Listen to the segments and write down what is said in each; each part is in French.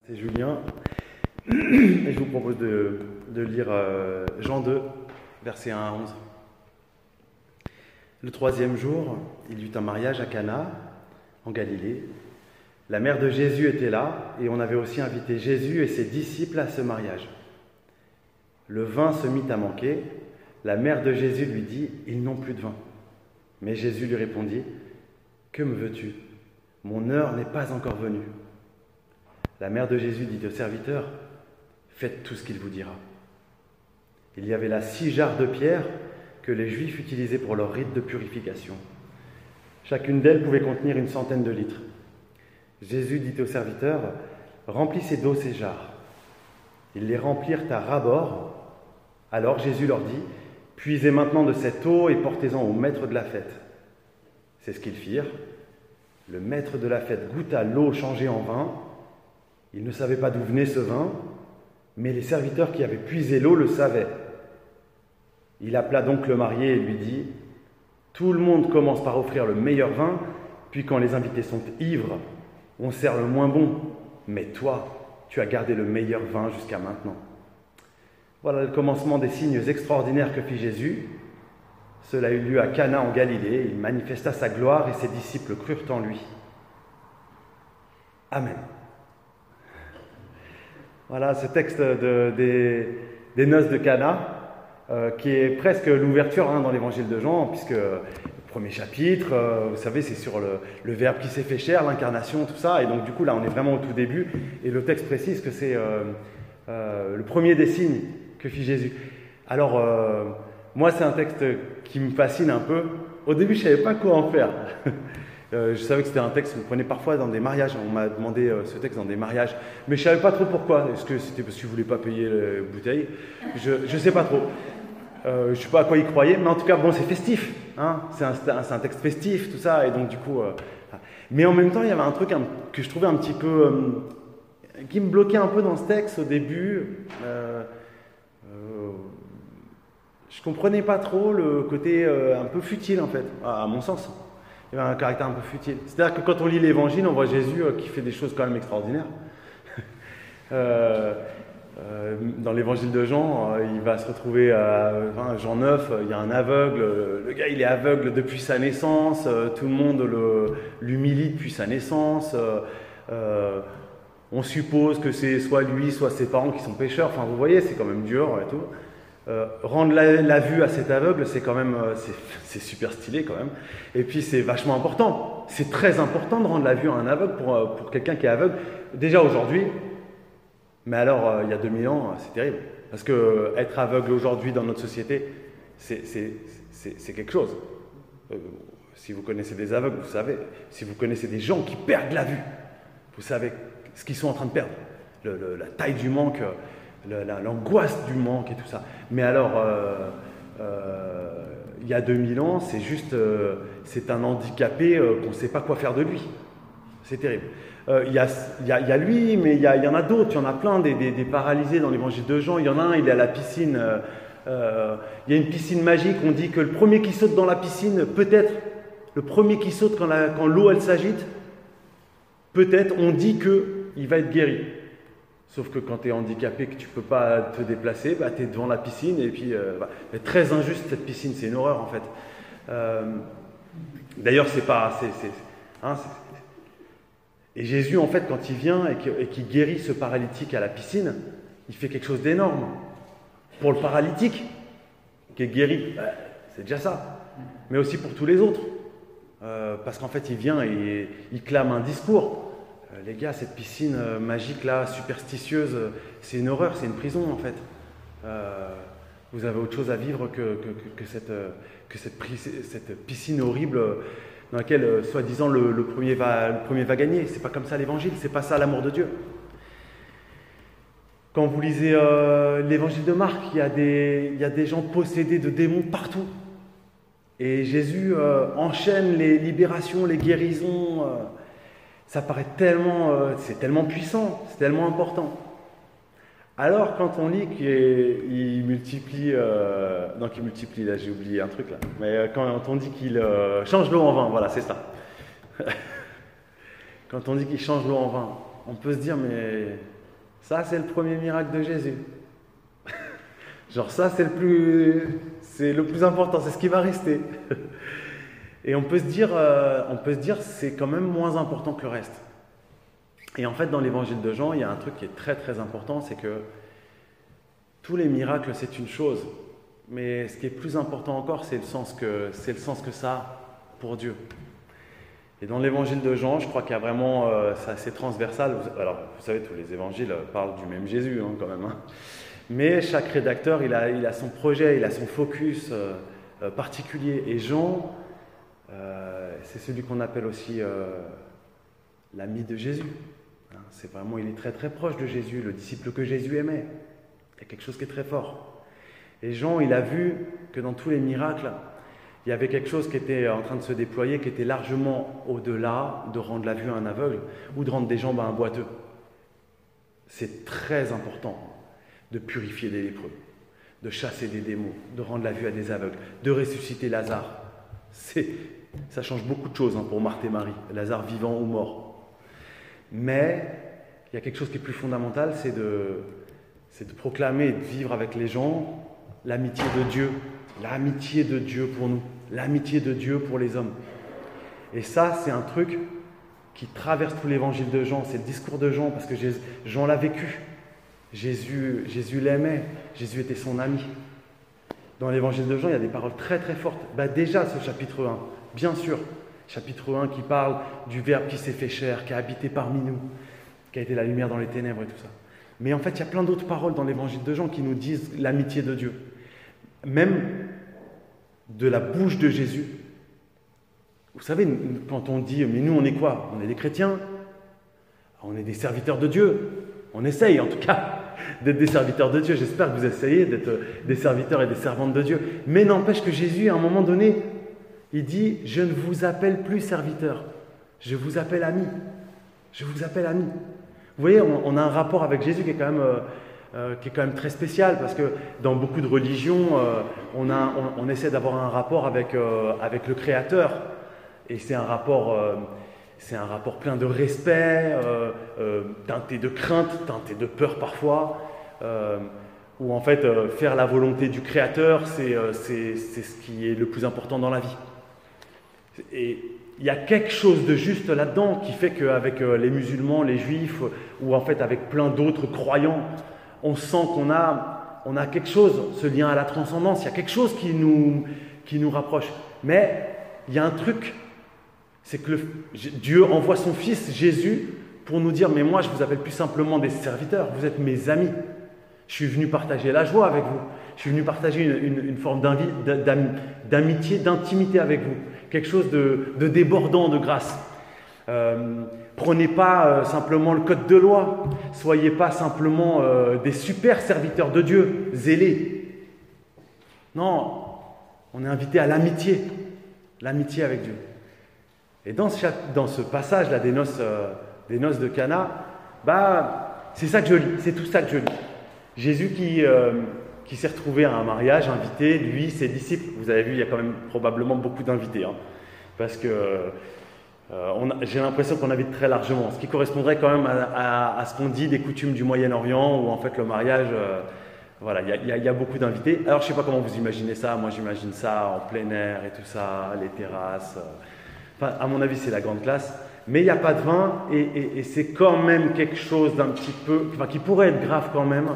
C'est Julien, et je vous propose de lire Jean 2, versets 1 à 11. Le troisième jour, il y eut un mariage à Cana, en Galilée. La mère de Jésus était là, et on avait aussi invité Jésus et ses disciples à ce mariage. Le vin se mit à manquer. La mère de Jésus lui dit « Ils n'ont plus de vin. » Mais Jésus lui répondit « Que me veux-tu ? Mon heure n'est pas encore venue. » La mère de Jésus dit au serviteur « Faites tout ce qu'il vous dira. » Il y avait là 6 jarres de pierre que les Juifs utilisaient pour leur rite de purification. Chacune d'elles pouvait contenir 100 de litres. Jésus dit au serviteur « Remplissez d'eau ces jarres. » Ils les remplirent à ras-bord. Alors Jésus leur dit « Puisez maintenant de cette eau et portez-en au maître de la fête. » C'est ce qu'ils firent. Le maître de la fête goûta l'eau changée en vin. Il ne savait pas d'où venait ce vin, mais les serviteurs qui avaient puisé l'eau le savaient. Il appela donc le marié et lui dit « Tout le monde commence par offrir le meilleur vin, puis quand les invités sont ivres, on sert le moins bon. Mais toi, tu as gardé le meilleur vin jusqu'à maintenant. » Voilà le commencement des signes extraordinaires que fit Jésus. Cela eut lieu à Cana en Galilée. Il manifesta sa gloire et ses disciples crurent en lui. Amen. Voilà ce texte des noces de Cana, qui est presque l'ouverture dans l'évangile de Jean, puisque le premier chapitre, vous savez, c'est sur le Verbe qui s'est fait chair, l'incarnation, tout ça. Et donc du coup, là, on est vraiment au tout début. Et le texte précise que c'est le premier des signes que fit Jésus. Alors, moi, c'est un texte qui me fascine un peu. Au début, je ne savais pas quoi en faire. Je savais que c'était un texte qu'on prenait parfois dans des mariages. On m'a demandé ce texte dans des mariages. Mais je ne savais pas trop pourquoi. Est-ce que c'était parce qu'ils ne voulaient pas payer les bouteilles ? Je ne sais pas trop. Je ne sais pas à quoi ils croyaient. Mais en tout cas, bon, c'est festif. Hein, c'est un texte festif, tout ça. Et donc, du coup... Mais en même temps, il y avait un truc que je trouvais un petit peu... qui me bloquait un peu dans ce texte au début. Je ne comprenais pas trop le côté un peu futile, en fait, à mon sens. Il y avait un caractère un peu futile. C'est-à-dire que quand on lit l'Évangile, on voit Jésus qui fait des choses quand même extraordinaires. Dans l'Évangile de Jean, il va se retrouver à Jean 9, il y a un aveugle. Le gars, il est aveugle depuis sa naissance. Tout le monde l'humilie depuis sa naissance. On suppose que c'est soit lui, soit ses parents qui sont pécheurs. Enfin, vous voyez, c'est quand même dur et tout. Rendre la vue à cet aveugle, c'est quand même, c'est super stylé quand même. Et puis c'est vachement important. C'est très important de rendre la vue à un aveugle pour quelqu'un qui est aveugle. Déjà aujourd'hui, mais alors il y a 2000 ans, c'est terrible. Parce que être aveugle aujourd'hui dans notre société, c'est quelque chose. Si vous connaissez des aveugles, vous savez. Si vous connaissez des gens qui perdent la vue, vous savez ce qu'ils sont en train de perdre. La taille du manque. L'angoisse du manque et tout ça. Mais alors, il y a 2000 ans, c'est juste, c'est un handicapé qu'on ne sait pas quoi faire de lui. C'est terrible. Il y a lui, mais il y en a d'autres. Il y en a plein, des paralysés dans l'évangile de Jean. Il y en a un, il est à la piscine. Il y a une piscine magique. On dit que le premier qui saute dans la piscine, peut-être, le premier qui saute quand l'eau, elle s'agite, peut-être, on dit qu'il va être guéri. Sauf que quand tu es handicapé, que tu ne peux pas te déplacer, bah, tu es devant la piscine et puis c'est très injuste cette piscine, c'est une horreur en fait. D'ailleurs, c'est pas... Et Jésus, en fait, quand il vient et qu'il guérit ce paralytique à la piscine, il fait quelque chose d'énorme. Pour le paralytique qui est guéri, c'est déjà ça. Mais aussi pour tous les autres. Parce qu'en fait, il vient et il clame un discours. Les gars, cette piscine magique là, superstitieuse, c'est une horreur, c'est une prison en fait. Vous avez autre chose à vivre que cette piscine horrible dans laquelle, soi-disant, le premier va gagner. C'est pas comme ça l'évangile, c'est pas ça l'amour de Dieu. Quand vous lisez l'évangile de Marc, il y a des gens possédés de démons partout. Et Jésus enchaîne les libérations, les guérisons. Ça paraît tellement, c'est tellement puissant, c'est tellement important. Alors quand on lit qu'il multiplie, non qu'il multiplie, là j'ai oublié un truc là, mais quand on dit qu'il change l'eau en vin, voilà c'est ça. Quand on dit qu'il change l'eau en vin, on peut se dire mais Ça, c'est le premier miracle de Jésus. Genre ça, c'est le plus important, c'est ce qui va rester. Et on peut se dire, c'est quand même moins important que le reste. Et en fait, dans l'évangile de Jean, il y a un truc qui est très très important, c'est que tous les miracles, c'est une chose. Mais ce qui est plus important encore, c'est le sens que ça a pour Dieu. Et dans l'évangile de Jean, je crois qu'il y a vraiment, c'est assez transversal. Alors, vous savez, tous les évangiles parlent du même Jésus, quand même. Mais chaque rédacteur, il a son projet, il a son focus particulier. Et Jean, c'est celui qu'on appelle aussi l'ami de Jésus. C'est vraiment, il est très très proche de Jésus, le disciple que Jésus aimait. Il y a quelque chose qui est très fort. Et Jean, il a vu que dans tous les miracles, il y avait quelque chose qui était en train de se déployer, qui était largement au-delà de rendre la vue à un aveugle ou de rendre des jambes à un boiteux. C'est très important de purifier des lépreux, de chasser des démons, de rendre la vue à des aveugles, de ressusciter Lazare. Ça change beaucoup de choses pour Marthe et Marie, Lazare vivant ou mort. Mais il y a quelque chose qui est plus fondamental, c'est de proclamer et de vivre avec les gens l'amitié de Dieu pour nous, l'amitié de Dieu pour les hommes. Et ça, c'est un truc qui traverse tout l'évangile de Jean, c'est le discours de Jean, parce que Jean l'a vécu. Jésus l'aimait, Jésus était son ami. Dans l'évangile de Jean, il y a des paroles très très fortes. Déjà, ce chapitre 1, bien sûr, chapitre 1 qui parle du Verbe qui s'est fait chair, qui a habité parmi nous, qui a été la lumière dans les ténèbres et tout ça. Mais en fait, il y a plein d'autres paroles dans l'évangile de Jean qui nous disent l'amitié de Dieu. Même de la bouche de Jésus. Vous savez, quand on dit, mais nous on est quoi? On est des chrétiens, on est des serviteurs de Dieu. On essaye en tout cas d'être des serviteurs de Dieu. J'espère que vous essayez d'être des serviteurs et des servantes de Dieu. Mais n'empêche que Jésus, à un moment donné, il dit, je ne vous appelle plus serviteur, je vous appelle ami. Je vous appelle ami. Vous voyez, on a un rapport avec Jésus qui est quand même très spécial, parce que dans beaucoup de religions, on essaie d'avoir un rapport avec le Créateur, et c'est un rapport plein de respect, teinté de crainte, teinté de peur parfois, où en fait faire la volonté du Créateur, c'est ce qui est le plus important dans la vie. Et il y a quelque chose de juste là-dedans qui fait qu'avec les musulmans, les juifs, ou en fait avec plein d'autres croyants, on sent qu'on a quelque chose, ce lien à la transcendance, il y a quelque chose qui nous rapproche. Mais il y a un truc, c'est que Dieu envoie son Fils Jésus pour nous dire, mais moi je vous appelle plus simplement des serviteurs, vous êtes mes amis. Je suis venu partager la joie avec vous, je suis venu partager une forme d'amitié, d'intimité avec vous, quelque chose de débordant de grâce. Prenez pas simplement le code de loi, soyez pas simplement des super serviteurs de Dieu, zélés. Non, on est invité à l'amitié avec Dieu. Et dans ce passage là des noces de Cana, c'est ça que je lis, c'est tout ça que je lis. Jésus qui s'est retrouvé à un mariage, invité, lui, ses disciples. Vous avez vu, il y a quand même probablement beaucoup d'invités, parce que j'ai l'impression qu'on invite très largement, ce qui correspondrait quand même à ce qu'on dit des coutumes du Moyen-Orient, où en fait le mariage, il y a beaucoup d'invités. Alors je ne sais pas comment vous imaginez ça, moi j'imagine ça en plein air et tout ça, les terrasses. À mon avis, c'est la grande classe. Mais il n'y a pas de vin, et c'est quand même quelque chose d'un petit peu, qui pourrait être grave quand même,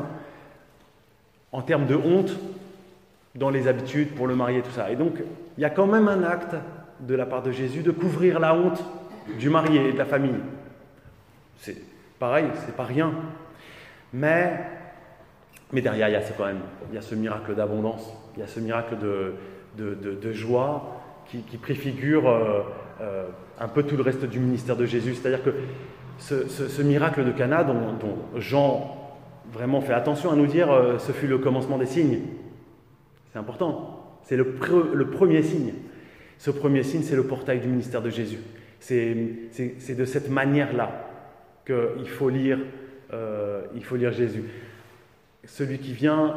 en termes de honte, dans les habitudes pour le marié et tout ça. Et donc, il y a quand même un acte de la part de Jésus de couvrir la honte du marié et de la famille. C'est pareil, c'est pas rien. Mais derrière, il y a ce miracle d'abondance, il y a ce miracle de joie qui préfigure un peu tout le reste du ministère de Jésus. C'est-à-dire que ce miracle de Cana dont Jean vraiment fait attention à nous dire, ce fut le commencement des signes. C'est important. C'est le premier signe. Ce premier signe, c'est le portail du ministère de Jésus. C'est de cette manière-là qu'il faut lire Jésus. Celui qui vient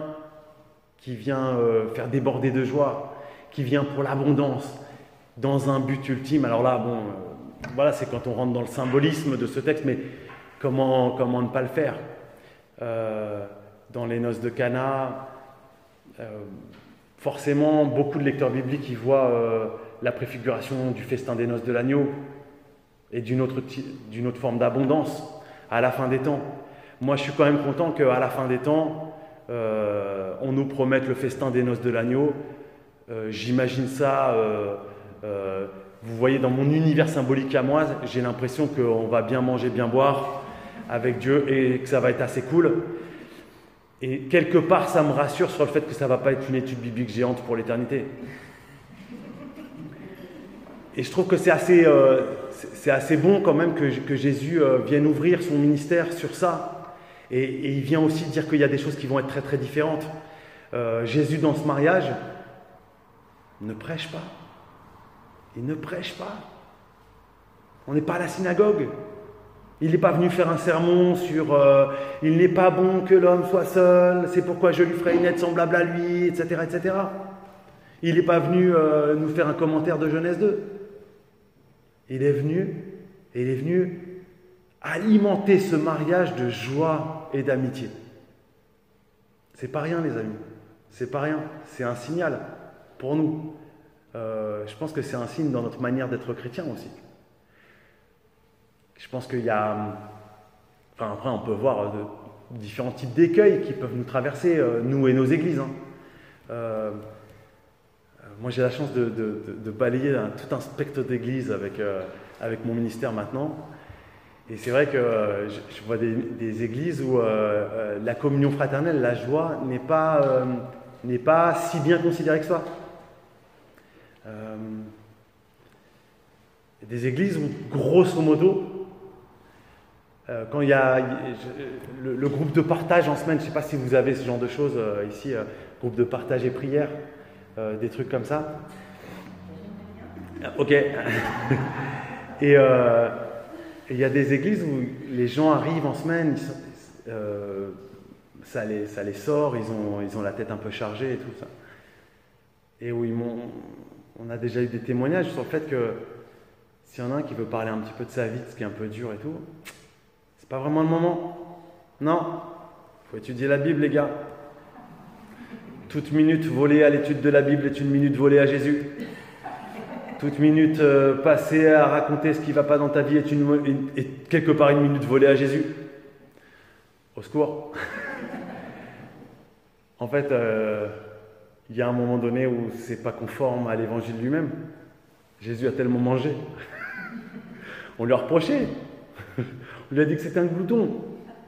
faire déborder de joie, qui vient pour l'abondance, dans un but ultime. Alors là, c'est quand on rentre dans le symbolisme de ce texte, mais comment ne pas le faire? dans les noces de Cana. Forcément, beaucoup de lecteurs bibliques y voient la préfiguration du festin des noces de l'agneau et d'une autre forme d'abondance à la fin des temps. Moi, je suis quand même content qu'à la fin des temps, on nous promette le festin des noces de l'agneau. J'imagine ça, vous voyez, dans mon univers symbolique à moi, j'ai l'impression qu'on va bien manger, bien boire avec Dieu et que ça va être assez cool. Et quelque part, ça me rassure sur le fait que ça ne va pas être une étude biblique géante pour l'éternité. Et je trouve que c'est assez bon quand même que Jésus vienne ouvrir son ministère sur ça. Et il vient aussi dire qu'il y a des choses qui vont être très très différentes. Jésus, dans ce mariage, ne prêche pas. Il ne prêche pas. On n'est pas à la synagogue. Il n'est pas venu faire un sermon sur « il n'est pas bon que l'homme soit seul, c'est pourquoi je lui ferai une aide semblable à lui, etc. etc. » Il n'est pas venu nous faire un commentaire de Genèse 2. Il est venu alimenter ce mariage de joie et d'amitié. C'est pas rien, les amis. C'est pas rien. C'est un signal pour nous. Je pense que c'est un signe dans notre manière d'être chrétien aussi. Je pense qu'il y a... Enfin, après, on peut voir différents types d'écueils qui peuvent nous traverser, nous et nos églises. Moi, j'ai la chance de balayer tout un spectre d'églises avec mon ministère maintenant. Et c'est vrai que je vois des églises où la communion fraternelle, la joie, n'est pas si bien considérée que ça. Des églises où, grosso modo, quand il y a le groupe de partage en semaine, je ne sais pas si vous avez ce genre de choses ici, groupe de partage et prière, des trucs comme ça. Ok. Et il y a des églises où les gens arrivent en semaine, ça les sort, ils ont la tête un peu chargée et tout ça. Et où on a déjà eu des témoignages sur le fait que s'il y en a un qui veut parler un petit peu de sa vie, de ce qui est un peu dur et tout, c'est pas vraiment le moment. Non, il faut étudier la Bible, les gars. Toute minute volée à l'étude de la Bible est une minute volée à Jésus. Toute minute passée à raconter ce qui ne va pas dans ta vie est quelque part une minute volée à Jésus. Au secours. En fait, il y a un moment donné où c'est pas conforme à l'évangile lui-même. Jésus a tellement mangé. On lui a reproché. On lui a dit que c'était un glouton.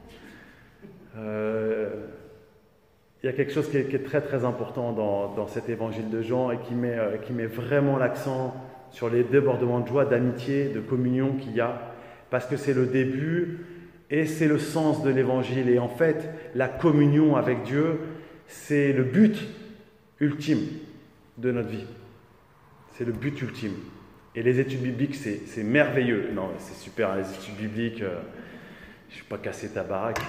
Il y a quelque chose qui est très très important dans cet évangile de Jean et qui met vraiment l'accent sur les débordements de joie, d'amitié, de communion qu'il y a, parce que c'est le début et c'est le sens de l'évangile. Et en fait, la communion avec Dieu, c'est le but ultime de notre vie. C'est le but ultime. Et les études bibliques, c'est merveilleux. Non, c'est super, les études bibliques, je ne suis pas cassé ta baraque.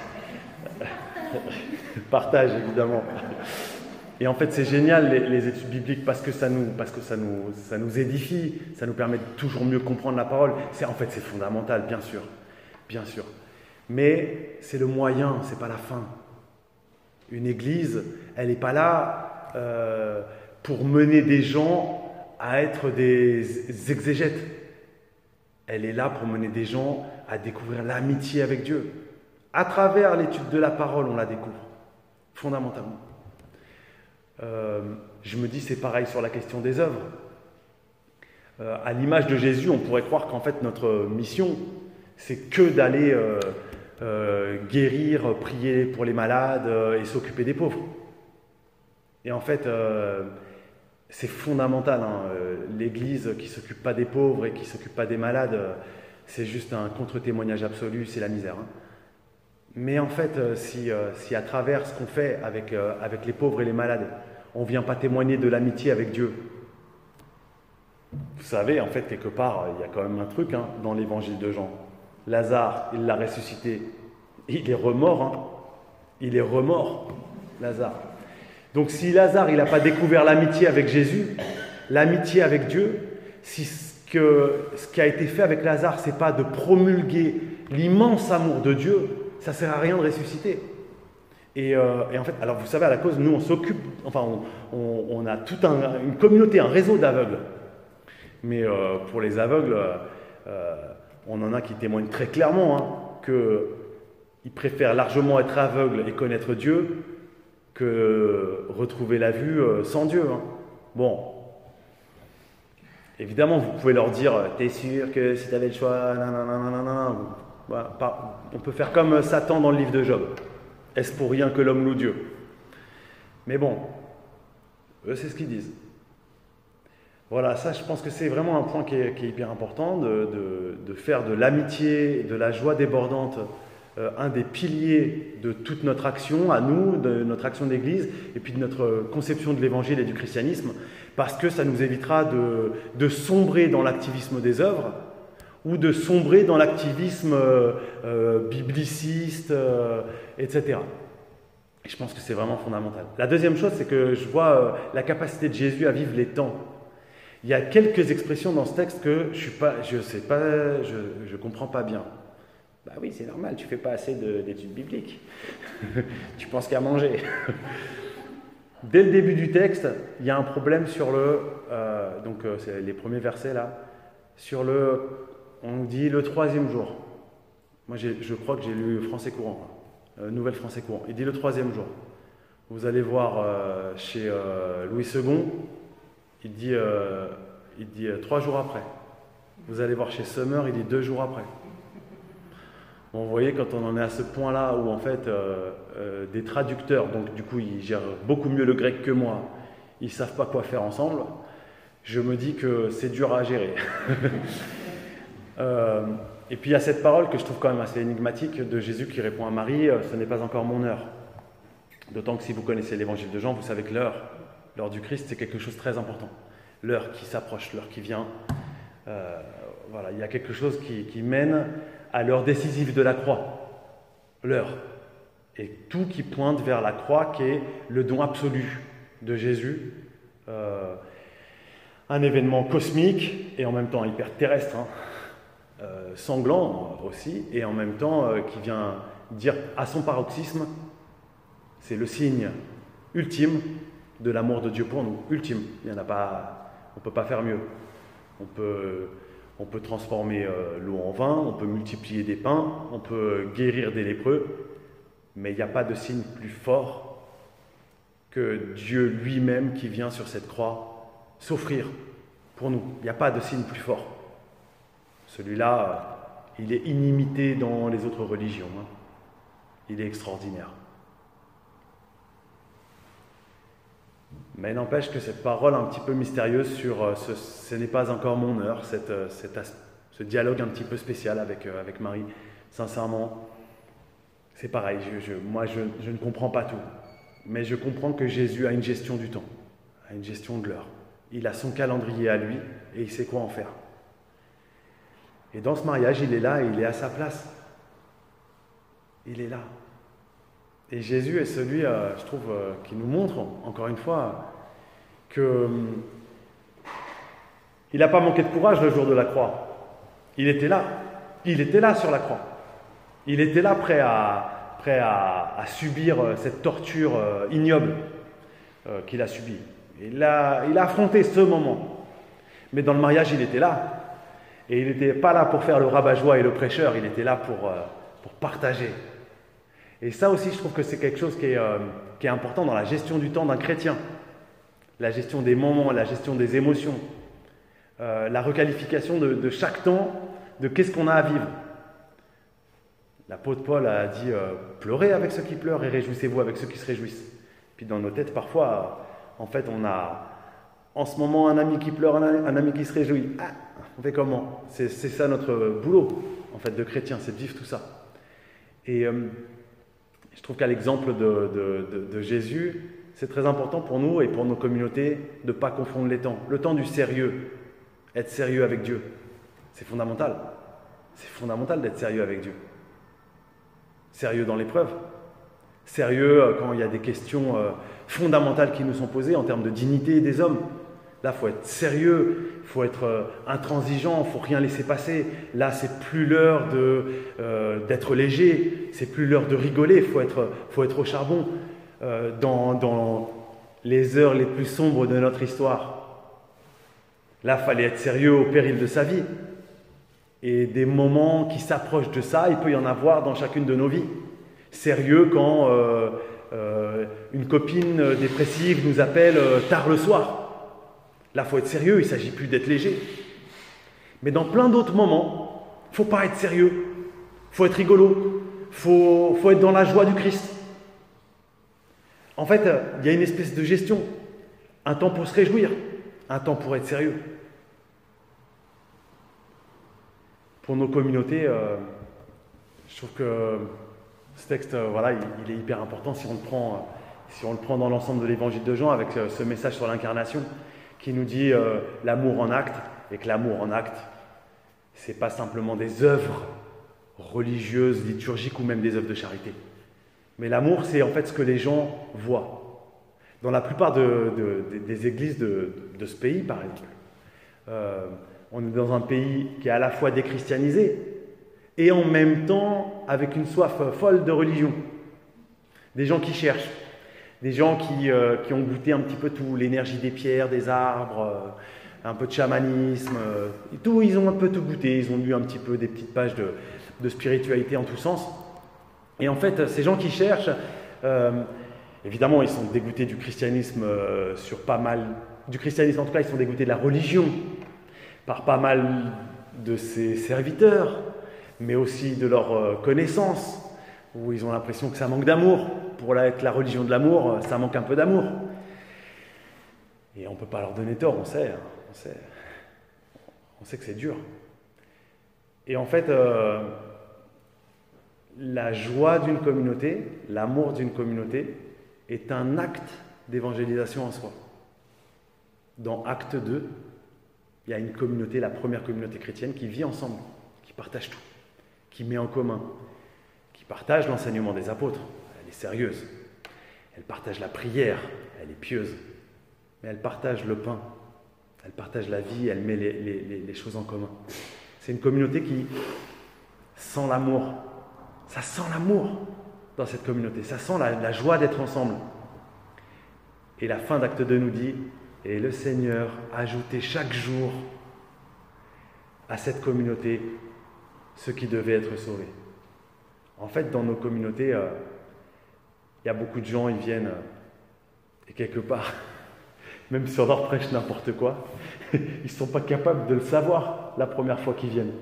Partage, évidemment. Et en fait, c'est génial, les études bibliques, parce que ça nous édifie, ça nous permet de toujours mieux comprendre la parole. En fait, c'est fondamental, bien sûr. Bien sûr. Mais c'est le moyen, c'est pas la fin. Une église, elle n'est pas là pour mener des gens à être des exégètes. Elle est là pour mener des gens à découvrir l'amitié avec Dieu. À travers l'étude de la parole, on la découvre, fondamentalement. Je me dis, c'est pareil sur la question des œuvres. À l'image de Jésus, on pourrait croire qu'en fait, notre mission, c'est que d'aller guérir, prier pour les malades et s'occuper des pauvres. Et en fait, c'est fondamental. L'Église qui ne s'occupe pas des pauvres et qui ne s'occupe pas des malades, c'est juste un contre-témoignage absolu, c'est la misère. Mais en fait, si à travers ce qu'on fait avec les pauvres et les malades, on ne vient pas témoigner de l'amitié avec Dieu, vous savez, en fait, quelque part, il y a quand même un truc dans l'évangile de Jean. Lazare, il l'a ressuscité. Il est remort. Il est remort, Lazare. Donc si Lazare, il n'a pas découvert l'amitié avec Jésus, l'amitié avec Dieu, si ce qui a été fait avec Lazare, ce n'est pas de promulguer l'immense amour de Dieu, ça ne sert à rien de ressusciter. Et en fait, alors vous savez, à la cause, nous on s'occupe, enfin on a toute une communauté, un réseau d'aveugles. Mais pour les aveugles, on en a qui témoignent très clairement qu'ils préfèrent largement être aveugles et connaître Dieu que retrouver la vue sans Dieu. Bon, évidemment, vous pouvez leur dire « T'es sûr que si tu avais le choix, nanana, » voilà, on peut faire comme Satan dans le livre de Job. Est-ce pour rien que l'homme loue Dieu? Mais bon, eux, c'est ce qu'ils disent. Voilà, ça, je pense que c'est vraiment un point qui est hyper important, de faire de l'amitié, de la joie débordante, un des piliers de toute notre action, à nous, de notre action d'église, et puis de notre conception de l'évangile et du christianisme, parce que ça nous évitera de sombrer dans l'activisme des œuvres, ou de sombrer dans l'activisme bibliciste, etc. Et je pense que c'est vraiment fondamental. La deuxième chose, c'est que je vois la capacité de Jésus à vivre les temps. Il y a quelques expressions dans ce texte que je comprends pas bien. Bah oui, c'est normal, tu fais pas assez d'études bibliques. Tu penses qu'à manger. Dès le début du texte, il y a un problème sur c'est les premiers versets là, on dit le troisième jour. Moi, je crois que j'ai lu français courant, Nouvelle français courant. Il dit le troisième jour. Vous allez voir chez Louis II, il dit 3 jours après. Vous allez voir chez Summer, il dit 2 jours après. Bon, vous voyez, quand on en est à ce point-là où en fait des traducteurs, donc du coup ils gèrent beaucoup mieux le grec que moi, ils ne savent pas quoi faire ensemble, je me dis que c'est dur à gérer. Et puis il y a cette parole que je trouve quand même assez énigmatique de Jésus qui répond à Marie, ce n'est pas encore mon heure. D'autant que si vous connaissez l'évangile de Jean, vous savez que l'heure du Christ, c'est quelque chose de très important. L'heure qui s'approche, l'heure qui vient. Voilà, il y a quelque chose qui mène à l'heure décisive de la croix. L'heure. Et tout qui pointe vers la croix, qui est le don absolu de Jésus. Un événement cosmique et en même temps hyper terrestre, sanglant aussi, et en même temps qui vient dire à son paroxysme, c'est le signe ultime de l'amour de Dieu pour nous. Ultime. Il y en a pas, on ne peut pas faire mieux. On peut transformer l'eau en vin, on peut multiplier des pains, on peut guérir des lépreux, mais il n'y a pas de signe plus fort que Dieu lui-même qui vient sur cette croix s'offrir pour nous. Il n'y a pas de signe plus fort. Celui-là, il est inimité dans les autres religions. Il est extraordinaire. Mais n'empêche que cette parole un petit peu mystérieuse sur ce n'est pas encore mon heure, ce dialogue un petit peu spécial avec Marie, sincèrement, c'est pareil, moi je ne comprends pas tout. Mais je comprends que Jésus a une gestion du temps, a une gestion de l'heure. Il a son calendrier à lui et il sait quoi en faire. Et dans ce mariage, il est là et il est à sa place. Il est là. Et Jésus est celui, je trouve, qui nous montre, encore une fois, qu'il n'a pas manqué de courage le jour de la croix. Il était là. Il était là sur la croix. Il était là prêt à subir cette torture ignoble qu'il a subie. Il a affronté ce moment. Mais dans le mariage, il était là. Et il n'était pas là pour faire le rabat-joie et le prêcheur. Il était là pour partager. Et ça aussi, je trouve que c'est quelque chose qui est important dans la gestion du temps d'un chrétien. La gestion des moments, la gestion des émotions, la requalification de chaque temps, de qu'est-ce qu'on a à vivre. L'apôtre Paul a dit « Pleurez avec ceux qui pleurent et réjouissez-vous avec ceux qui se réjouissent ». Puis dans nos têtes, parfois, en fait, on a en ce moment un ami qui pleure, un ami qui se réjouit. Ah, on fait comment? C'est ça notre boulot, en fait, de chrétien, c'est de vivre tout ça. Et je trouve qu'à l'exemple de Jésus, c'est très important pour nous et pour nos communautés de ne pas confondre les temps. Le temps du sérieux, être sérieux avec Dieu, c'est fondamental. C'est fondamental d'être sérieux avec Dieu. Sérieux dans l'épreuve, sérieux quand il y a des questions fondamentales qui nous sont posées en termes de dignité des hommes, Là, il faut être sérieux, il faut être intransigeant, il ne faut rien laisser passer. Là, c'est plus l'heure d'être léger, c'est plus l'heure de rigoler, il faut être au charbon. Dans les heures les plus sombres de notre histoire, là, il fallait être sérieux au péril de sa vie. Et des moments qui s'approchent de ça, il peut y en avoir dans chacune de nos vies. Sérieux quand une copine dépressive nous appelle tard le soir. Là, il faut être sérieux, il ne s'agit plus d'être léger. Mais dans plein d'autres moments, il ne faut pas être sérieux, il faut être rigolo, il faut être dans la joie du Christ. En fait, il y a une espèce de gestion. Un temps pour se réjouir, un temps pour être sérieux. Pour nos communautés, je trouve que ce texte, il est hyper important si on le prend dans l'ensemble de l'évangile de Jean avec ce message sur l'incarnation qui nous dit l'amour en acte, et que l'amour en acte, c'est pas simplement des œuvres religieuses, liturgiques ou même des œuvres de charité. Mais l'amour, c'est en fait ce que les gens voient. Dans la plupart des églises de ce pays, par exemple, on est dans un pays qui est à la fois déchristianisé et en même temps avec une soif folle de religion. Des gens qui cherchent, des gens qui ont goûté un petit peu tout, l'énergie des pierres, des arbres, un peu de chamanisme, tout, ils ont un peu tout goûté, ils ont lu un petit peu des petites pages de spiritualité en tous sens. Et en fait, ces gens qui cherchent, évidemment, ils sont dégoûtés du christianisme sur pas mal, du christianisme en tout cas, ils sont dégoûtés de la religion par pas mal de ses serviteurs, mais aussi de leurs connaissances, où ils ont l'impression que ça manque d'amour. Pour être la religion de l'amour, ça manque un peu d'amour. Et on ne peut pas leur donner tort, on sait que c'est dur. Et en fait, la joie d'une communauté, l'amour d'une communauté, est un acte d'évangélisation en soi. Dans Acte 2, il y a une communauté, la première communauté chrétienne, qui vit ensemble, qui partage tout, qui met en commun, qui partage l'enseignement des apôtres. Elle est sérieuse. Elle partage la prière, elle est pieuse. Mais elle partage le pain, elle partage la vie, elle met les choses en commun. C'est une communauté qui sent l'amour. Ça sent l'amour dans cette communauté. Ça sent la joie d'être ensemble. Et la fin d'Acte 2 nous dit « Et le Seigneur ajoutait chaque jour à cette communauté ceux qui devaient être sauvés. » En fait, dans nos communautés, il y a beaucoup de gens, ils viennent, et quelque part, même si on leur prêche n'importe quoi, ils ne sont pas capables de le savoir la première fois qu'ils viennent.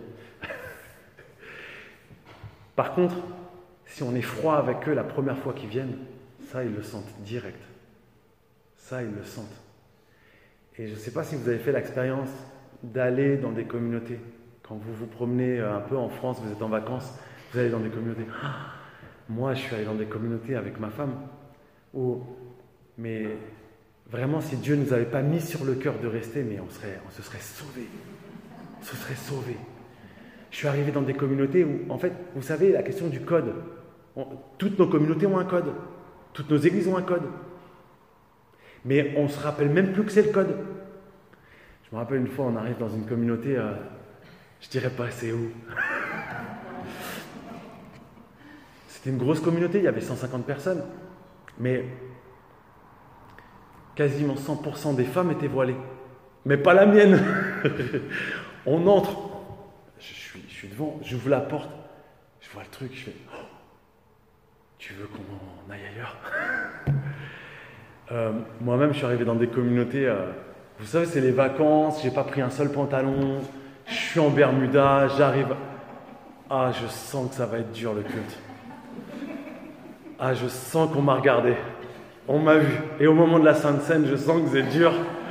Par contre, si on est froid avec eux la première fois qu'ils viennent, ça, ils le sentent direct. Ça, ils le sentent. Et je ne sais pas si vous avez fait l'expérience d'aller dans des communautés. Quand vous vous promenez un peu en France, vous êtes en vacances, vous allez dans des communautés. Moi, je suis allé dans des communautés avec ma femme mais vraiment, si Dieu ne nous avait pas mis sur le cœur de rester, mais on se serait sauvés. On se serait sauvés. Je suis arrivé dans des communautés où, en fait, vous savez, la question du code. Toutes nos communautés ont un code. Toutes nos églises ont un code. Mais on ne se rappelle même plus que c'est le code. Je me rappelle une fois, on arrive dans une communauté, je dirais pas c'est où. C'était une grosse communauté, il y avait 150 personnes. Mais quasiment 100% des femmes étaient voilées. Mais pas la mienne. On entre. Je suis devant, j'ouvre la porte, je vois le truc, je fais « Tu veux qu'on aille ailleurs ?» Moi-même, je suis arrivé dans des communautés, vous savez, c'est les vacances, j'ai pas pris un seul pantalon, je suis en Bermuda, j'arrive... Ah, je sens que ça va être dur le culte. Ah, je sens qu'on m'a regardé, on m'a vu. Et au moment de la Sainte Seine, je sens que c'est dur.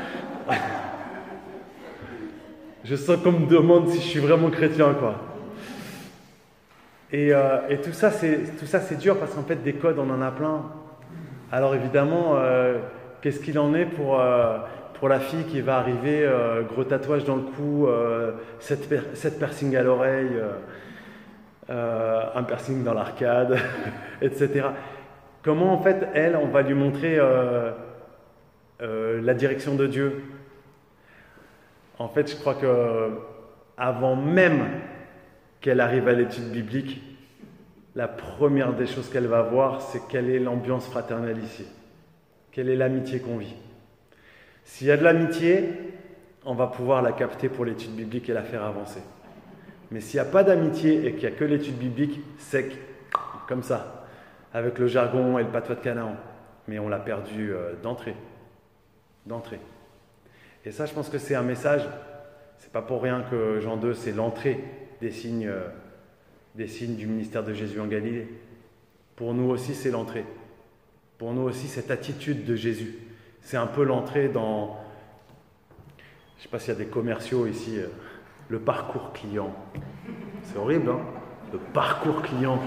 Je sens qu'on me demande si je suis vraiment chrétien, quoi. Et tout ça, c'est dur parce qu'en fait, des codes, on en a plein. Alors évidemment, qu'est-ce qu'il en est pour la fille qui va arriver, gros tatouage dans le cou, 7 piercings à l'oreille, un piercing dans l'arcade, etc. Comment en fait, elle, on va lui montrer la direction de Dieu? En fait, je crois que avant même qu'elle arrive à l'étude biblique, la première des choses qu'elle va voir, c'est quelle est l'ambiance fraternelle ici. Quelle est l'amitié qu'on vit. S'il y a de l'amitié, on va pouvoir la capter pour l'étude biblique et la faire avancer. Mais s'il n'y a pas d'amitié et qu'il n'y a que l'étude biblique, sec, comme ça, avec le jargon et le patois de Canaan. Mais on l'a perdu d'entrée. Et ça, je pense que c'est un message, c'est pas pour rien que Jean 2, c'est l'entrée des signes du ministère de Jésus en Galilée. Pour nous aussi, c'est l'entrée. Pour nous aussi, cette attitude de Jésus. C'est un peu l'entrée dans, je ne sais pas s'il y a des commerciaux ici, le parcours client. C'est horrible, hein? Le parcours client.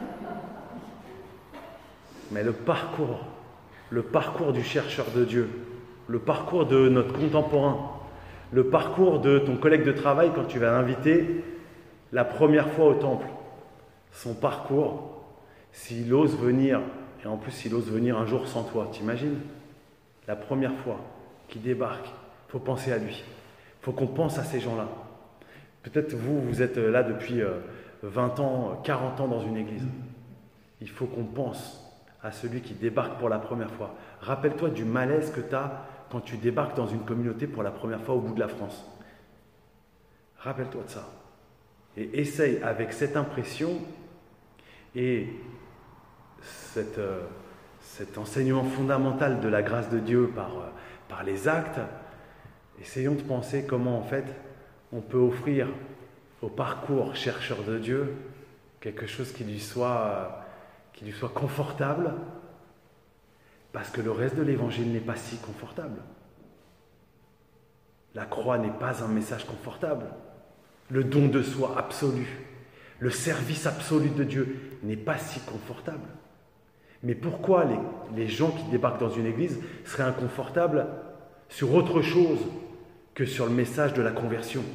Mais le parcours du chercheur de Dieu, le parcours de notre contemporain, le parcours de ton collègue de travail quand tu vas l'inviter la première fois au temple. Son parcours, s'il ose venir, et en plus s'il ose venir un jour sans toi, t'imagines? La première fois qu'il débarque, il faut penser à lui. Il faut qu'on pense à ces gens-là. Peut-être vous êtes là depuis 20 ans, 40 ans dans une église. Il faut qu'on pense à celui qui débarque pour la première fois. Rappelle-toi du malaise que tu as quand tu débarques dans une communauté pour la première fois au bout de la France. Rappelle-toi de ça. Et essaye avec cette impression et cet enseignement fondamental de la grâce de Dieu par les actes, essayons de penser comment en fait on peut offrir au parcours chercheur de Dieu quelque chose qui lui soit confortable, parce que le reste de l'évangile n'est pas si confortable. La croix n'est pas un message confortable. Le don de soi absolu, le service absolu de Dieu n'est pas si confortable. Mais pourquoi les gens qui débarquent dans une église seraient inconfortables sur autre chose que sur le message de la conversion?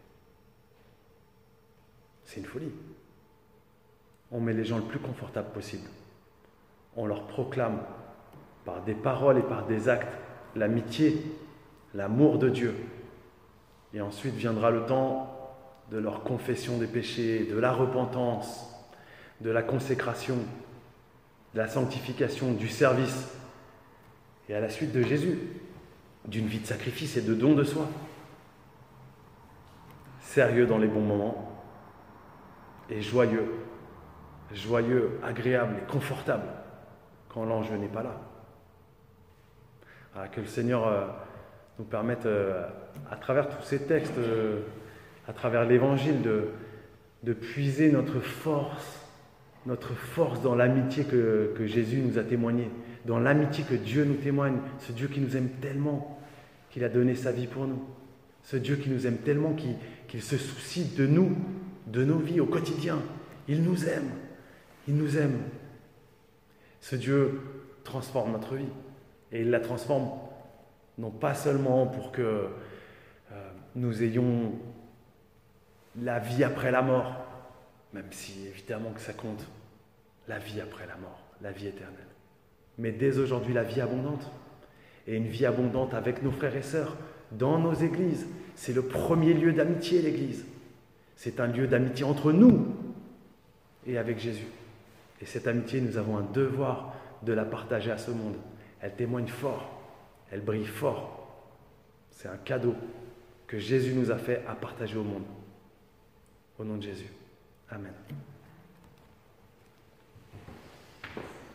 C'est une folie. On met les gens le plus confortable possible. On leur proclame par des paroles et par des actes l'amitié, l'amour de Dieu. Et ensuite viendra le temps de leur confession des péchés, de la repentance, de la consécration, de la sanctification, du service. Et à la suite de Jésus, d'une vie de sacrifice et de don de soi. Sérieux dans les bons moments et joyeux, agréable et confortable quand l'enjeu n'est pas là. Alors que le Seigneur nous permette, à travers tous ces textes, à travers l'Évangile, de puiser notre force dans l'amitié que Jésus nous a témoignée, dans l'amitié que Dieu nous témoigne, ce Dieu qui nous aime tellement qu'il a donné sa vie pour nous, ce Dieu qui nous aime tellement qu'il se soucie de nous, de nos vies au quotidien. Il nous aime. Ce Dieu transforme notre vie et il la transforme non pas seulement pour que nous ayons la vie après la mort, même si évidemment que ça compte, la vie après la mort, la vie éternelle, mais dès aujourd'hui la vie abondante, et une vie abondante avec nos frères et sœurs, dans nos églises. C'est le premier lieu d'amitié, l'église. C'est un lieu d'amitié entre nous et avec Jésus. Et cette amitié, nous avons un devoir de la partager à ce monde. Elle témoigne fort, elle brille fort. C'est un cadeau que Jésus nous a fait à partager au monde. Au nom de Jésus. Amen.